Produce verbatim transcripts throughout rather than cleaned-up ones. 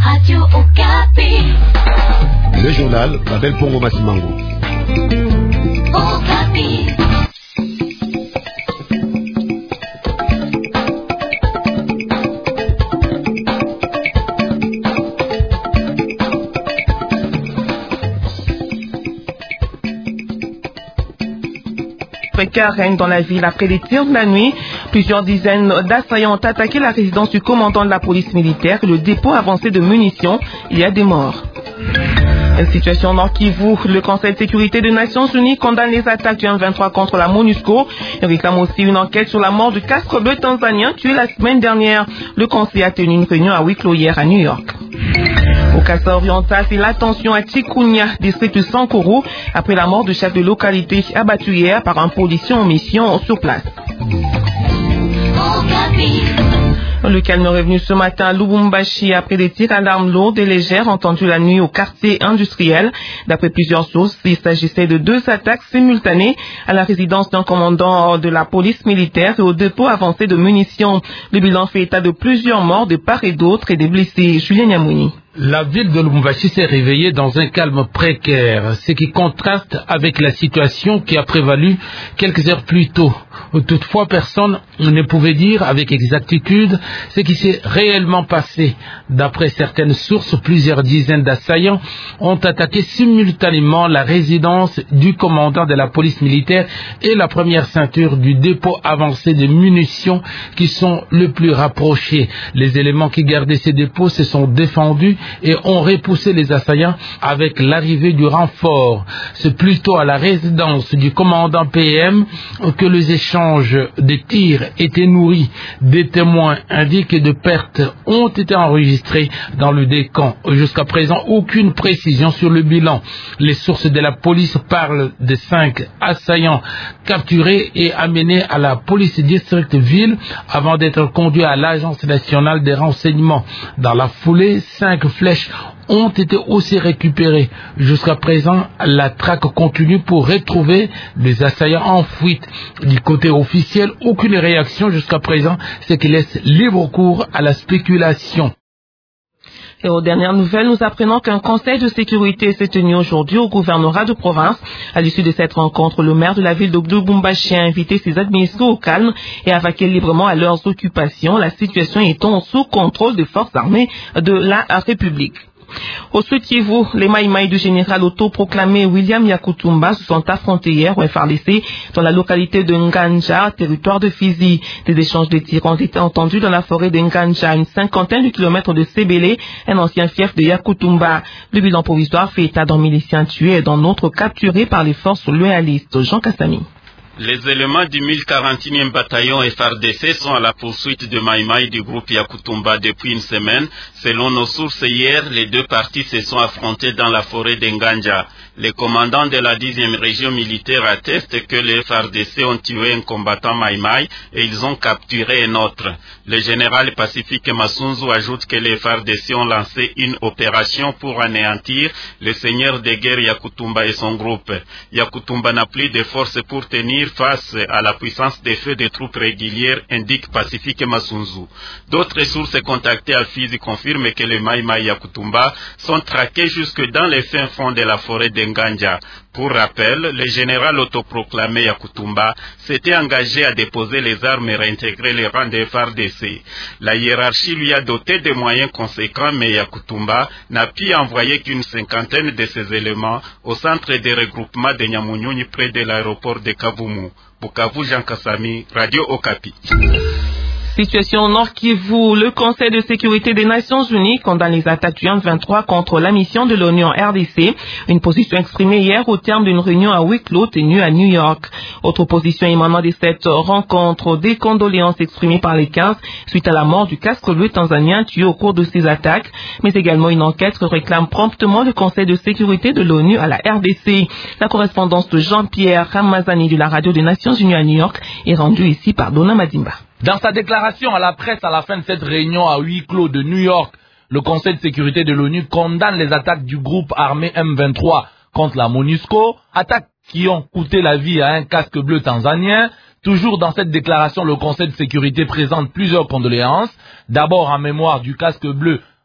Radio Okapi. Le journal Babel Pongo Masimango. Okapi. Précaire règne dans la ville après les tirs de la nuit. Plusieurs dizaines d'assaillants ont attaqué la résidence du commandant de la police militaire et le dépôt avancé de munitions. Il y a des morts. Une situation au Nord Kivu, le Conseil de sécurité des Nations Unies condamne les attaques du M vingt-trois contre la MONUSCO. Il réclame aussi une enquête sur la mort du casque bleu tanzanien tué la semaine dernière. Le Conseil a tenu une réunion à huis clos hier à New York. Au Kassa oriental, c'est l'attention à Tchikounia, district de Sankoro, après la mort du chef de localité abattu hier par un policier en mission sur place. Le calme est revenu ce matin à Lubumbashi après des tirs à l'arme lourde et légère entendus la nuit au quartier industriel. D'après plusieurs sources, il s'agissait de deux attaques simultanées à la résidence d'un commandant de la police militaire et au dépôt avancé de munitions. Le bilan fait état de plusieurs morts de part et d'autre et des blessés. Julien Nyamouni. La ville de Lubumbashi s'est réveillée dans un calme précaire, ce qui contraste avec la situation qui a prévalu quelques heures plus tôt. Toutefois, personne ne pouvait dire avec exactitude ce qui s'est réellement passé. D'après certaines sources, plusieurs dizaines d'assaillants ont attaqué simultanément la résidence du commandant de la police militaire et la première ceinture du dépôt avancé de munitions qui sont le plus rapprochés. Les éléments qui gardaient ces dépôts se sont défendus et ont repoussé les assaillants avec l'arrivée du renfort. C'est plutôt à la résidence du commandant P M que les échanges de tirs étaient nourris. Des témoins indiquent que de pertes ont été enregistrées dans le décan. Jusqu'à présent, aucune précision sur le bilan. Les sources de la police parlent de cinq assaillants capturés et amenés à la police district ville avant d'être conduits à l'Agence nationale des renseignements. Dans la foulée, cinq flèches ont été aussi récupérées. Jusqu'à présent, la traque continue pour retrouver les assaillants en fuite. Du côté officiel, aucune réaction jusqu'à présent, ce qui laisse libre cours à la spéculation. Et aux dernières nouvelles, nous apprenons qu'un conseil de sécurité s'est tenu aujourd'hui au gouvernorat de province. À l'issue de cette rencontre, le maire de la ville de Lubumbashi a invité ses administrés au calme et à vaquer librement à leurs occupations, la situation étant sous contrôle des forces armées de la République. Au Sud-Kivu, les Maïmaï du général autoproclamé William Yakutumba se sont affrontés hier au F R D C dans la localité de Nganja, territoire de Fizi. Des échanges de tirs ont été entendus dans la forêt de Nganja, à une cinquantaine de kilomètres de Sebele, un ancien fief de Yakutumba. Le bilan provisoire fait état d'un milicien tué et d'un autre capturé par les forces loyalistes. Jean Kassami. Les éléments du mille quarante et unième bataillon F R D C sont à la poursuite de Maïmaï du groupe Yakutumba depuis une semaine. Selon nos sources, hier, les deux parties se sont affrontées dans la forêt d'Enganja. Les commandants de la dixième région militaire attestent que les F R D C ont tué un combattant Maïmaï et ils ont capturé un autre. Le général Pacifique Massunzu ajoute que les F R D C ont lancé une opération pour anéantir le seigneur de guerre Yakutumba et son groupe. Yakutumba n'a plus de force pour tenir face à la puissance des feux des troupes régulières, indique Pacifique Massunzu. D'autres sources contactées à Fizi confirment que les Maïmaï Yakutumba sont traqués jusque dans les fins fonds de la forêt d'Enganja. Pour rappel, le général autoproclamé Yakutumba s'était engagé à déposer les armes et réintégrer les rangs des F R D C. La hiérarchie lui a doté de moyens conséquents, mais Yakutumba n'a pu envoyer qu'une cinquantaine de ses éléments au centre de regroupement de Nyamunyuni près de l'aéroport de Kavumu. Bukavu, Jean Kassami, Radio Okapi. Situation au Nord Kivu, le Conseil de sécurité des Nations Unies condamne les attaques du M vingt-trois contre la mission de l'ONU en R D C. Une position exprimée hier au terme d'une réunion à huis clos tenue à New York. Autre position émanant de cette rencontre, des condoléances exprimées par les quinze suite à la mort du casque bleu tanzanien tué au cours de ces attaques, mais également une enquête réclame promptement le Conseil de sécurité de l'ONU à la R D C. La correspondance de Jean-Pierre Ramazani de la radio des Nations Unies à New York est rendue ici par Donna Madimba. Dans sa déclaration à la presse à la fin de cette réunion à huis clos de New York, le Conseil de sécurité de l'ONU condamne les attaques du groupe armé M vingt-trois contre la MONUSCO, attaques qui ont coûté la vie à un casque bleu tanzanien. Toujours dans cette déclaration, le Conseil de sécurité présente plusieurs condoléances. D'abord en mémoire du casque bleu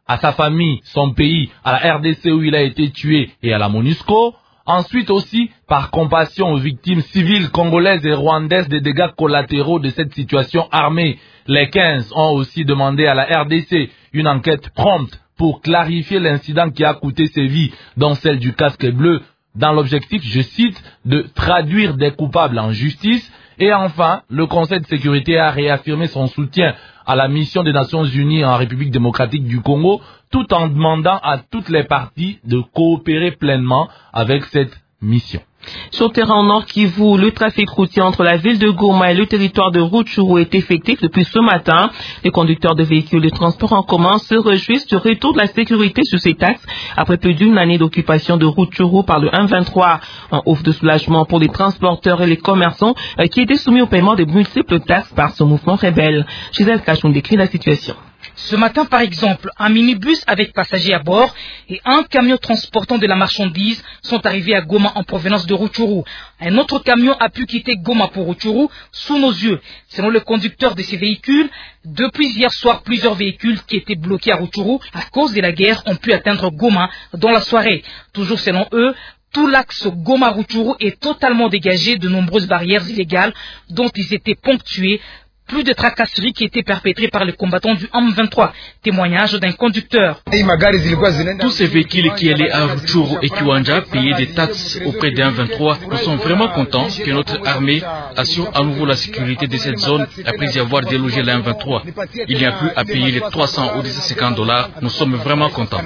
à sa famille, son pays, à la R D C où il a été tué et à la MONUSCO. Ensuite aussi, par compassion aux victimes civiles congolaises et rwandaises des dégâts collatéraux de cette situation armée. Les quinze ont aussi demandé à la R D C une enquête prompte pour clarifier l'incident qui a coûté ses vies, dont celle du casque bleu, dans l'objectif, je cite, de traduire des coupables en justice. Et enfin, le Conseil de sécurité a réaffirmé son soutien à la mission des Nations Unies en République démocratique du Congo, tout en demandant à toutes les parties de coopérer pleinement avec cette mission. Sur le terrain au Nord Kivu, le trafic routier entre la ville de Goma et le territoire de Rutshuru est effectif depuis ce matin. Les conducteurs de véhicules de transport en commun se réjouissent du retour de la sécurité sur ces taxes après plus d'une année d'occupation de Rutshuru par le un vingt-trois. Un ouf de soulagement pour les transporteurs et les commerçants qui étaient soumis au paiement de multiples taxes par ce mouvement rebelle. Gisèle Cachon décrit la situation. Ce matin, par exemple, un minibus avec passagers à bord et un camion transportant de la marchandise sont arrivés à Goma en provenance de Rutshuru. Un autre camion a pu quitter Goma pour Rutshuru sous nos yeux. Selon le conducteur de ces véhicules, depuis hier soir, plusieurs véhicules qui étaient bloqués à Rutshuru à cause de la guerre ont pu atteindre Goma dans la soirée. Toujours selon eux, tout l'axe Goma-Rutshuru est totalement dégagé de nombreuses barrières illégales dont ils étaient ponctués. Plus de tracasseries qui étaient perpétrées par les combattants du M vingt-trois. Témoignage d'un conducteur. Tous ces véhicules qui allaient à Rutshuru et Kiwanja payaient des taxes auprès des M vingt-trois. Nous sommes vraiment contents que notre armée assure à nouveau la sécurité de cette zone après y avoir délogé la M vingt-trois. Il n'y a plus à payer les trois cents ou deux cent cinquante dollars. Nous sommes vraiment contents.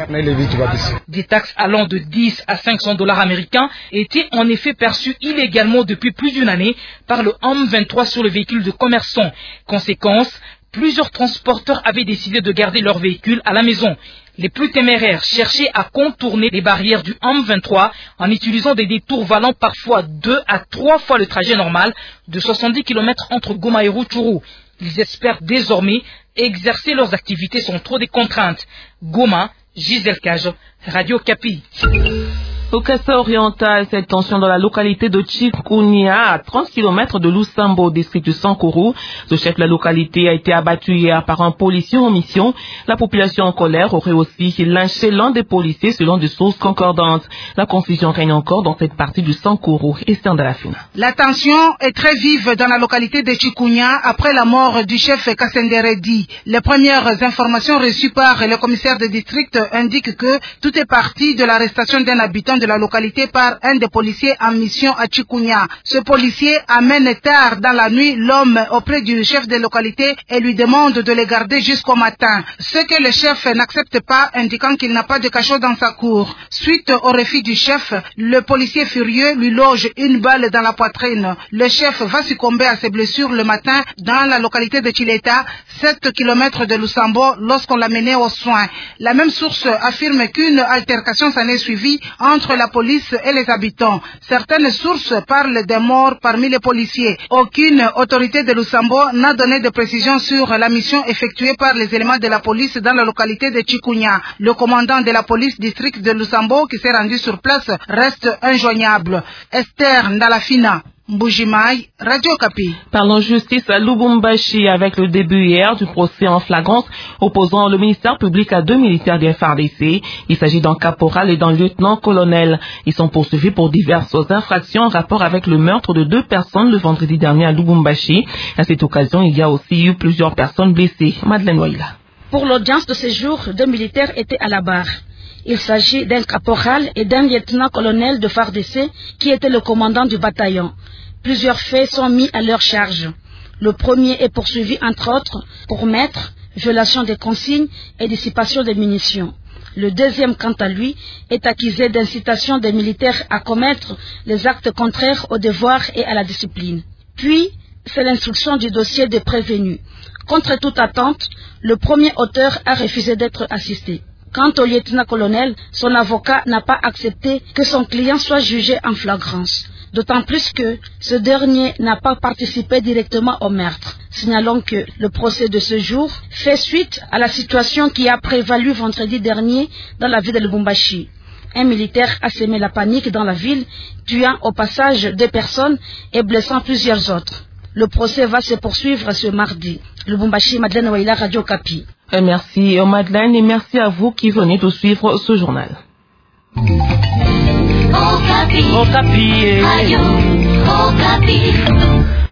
Des taxes allant de dix à cinq cents dollars américains étaient en effet perçues illégalement depuis plus d'une année par le M vingt-trois sur les véhicules de commerçants. Conséquence, plusieurs transporteurs avaient décidé de garder leurs véhicules à la maison. Les plus téméraires cherchaient à contourner les barrières du M vingt-trois en utilisant des détours valant parfois deux à trois fois le trajet normal de soixante-dix kilomètres entre Goma et Rutshuru. Ils espèrent désormais exercer leurs activités sans trop de contraintes. Goma, Gisèle Cage, Radio Kapi. Au Kassa oriental, cette tension dans la localité de Chikunya, à trente kilomètres de Lusambo, district de Sankuru. Le chef de la localité a été abattu hier par un policier en mission. La population en colère aurait aussi lynché l'un des policiers selon des sources concordantes. La confusion règne encore dans cette partie du Sankuru. Esther Dalafina. La tension est très vive dans la localité de Chikunya après la mort du chef Kassenderedi. Les premières informations reçues par le commissaire de district indiquent que tout est parti de l'arrestation d'un habitant de la localité par un des policiers en mission à Chikunya. Ce policier amène tard dans la nuit l'homme auprès du chef de localité et lui demande de le garder jusqu'au matin. Ce que le chef n'accepte pas, indiquant qu'il n'a pas de cachot dans sa cour. Suite au refus du chef, le policier furieux lui loge une balle dans la poitrine. Le chef va succomber à ses blessures le matin dans la localité de Chileta, sept kilomètres de Lusambo, lorsqu'on l'a mené aux soins. La même source affirme qu'une altercation s'en est suivie entre la police et les habitants. Certaines sources parlent des morts parmi les policiers. Aucune autorité de Lusambo n'a donné de précisions sur la mission effectuée par les éléments de la police dans la localité de Chikunya. Le commandant de la police district de Lusambo qui s'est rendu sur place reste injoignable. Esther Ndalafina, Mbujimai, Radio Kapi. Parlons justice à Lubumbashi avec le début hier du procès en flagrance opposant le ministère public à deux militaires du F R D C. Il s'agit d'un caporal et d'un lieutenant-colonel. Ils sont poursuivis pour diverses infractions en rapport avec le meurtre de deux personnes le vendredi dernier à Lubumbashi. À cette occasion, il y a aussi eu plusieurs personnes blessées. Madeleine Waila. Pour l'audience de ce jour, deux militaires étaient à la barre. Il s'agit d'un caporal et d'un lieutenant-colonel de F A R D C qui était le commandant du bataillon. Plusieurs faits sont mis à leur charge. Le premier est poursuivi entre autres pour meurtre, violation des consignes et dissipation des munitions. Le deuxième, quant à lui, est accusé d'incitation des militaires à commettre les actes contraires au devoir et à la discipline. Puis, c'est l'instruction du dossier des prévenus. Contre toute attente, le premier auteur a refusé d'être assisté. Quant au lieutenant-colonel, son avocat n'a pas accepté que son client soit jugé en flagrance. D'autant plus que ce dernier n'a pas participé directement au meurtre. Signalons que le procès de ce jour fait suite à la situation qui a prévalu vendredi dernier dans la ville de Lubumbashi. Un militaire a semé la panique dans la ville, tuant au passage deux personnes et blessant plusieurs autres. Le procès va se poursuivre ce mardi. Lubumbashi, Madeleine Waila, Radio Okapi. Merci Madeleine et merci à vous qui venez de suivre ce journal. Okapi. Okapi. Radio Okapi.